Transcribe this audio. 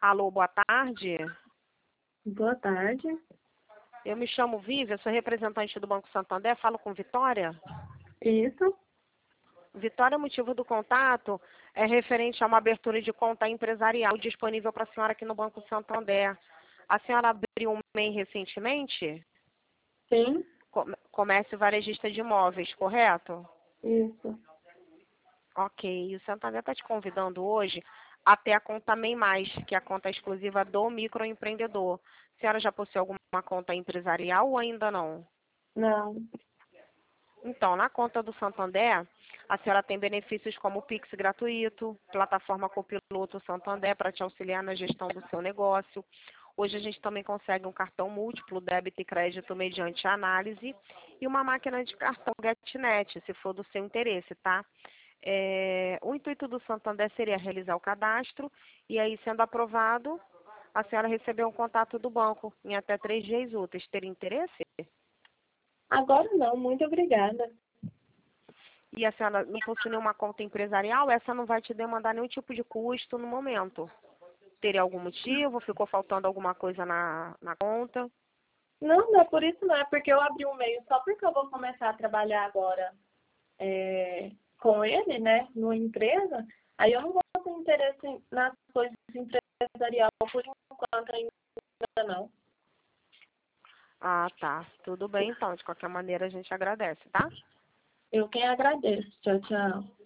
Alô, boa tarde. Boa tarde. Eu me chamo Vivian, sou representante do Banco Santander, falo com Vitória. Isso? Vitória, o motivo do contato é referente a uma abertura de conta empresarial disponível para a senhora aqui no Banco Santander. A senhora abriu um MEI recentemente? Sim? Comércio varejista de imóveis, correto? Isso. Ok, e o Santander está te convidando hoje até a conta MEI+, que é a conta exclusiva do microempreendedor. A senhora já possui alguma conta empresarial ou ainda não? Não. Então, na conta do Santander, a senhora tem benefícios como o Pix gratuito, plataforma Copiloto Santander para te auxiliar na gestão do seu negócio. Hoje a gente também consegue um cartão múltiplo, débito e crédito mediante análise e uma máquina de cartão GetNet, se for do seu interesse, tá? O intuito do Santander seria realizar o cadastro e aí, sendo aprovado, a senhora receber um contato do banco em até 3 dias úteis. Teria interesse? Agora não, muito obrigada. E a senhora não possui nenhuma conta empresarial, essa não vai te demandar nenhum tipo de custo no momento. Teria algum motivo? Ficou faltando alguma coisa na conta? Não é por isso não, é porque eu abri um meio só porque eu vou começar a trabalhar agora com ele, né, numa empresa. Aí eu não vou ter interesse nas coisas empresarial por enquanto ainda não. Ah, tá. Tudo bem, então. De qualquer maneira, a gente agradece, tá? Eu quem agradeço. Tchau, tchau.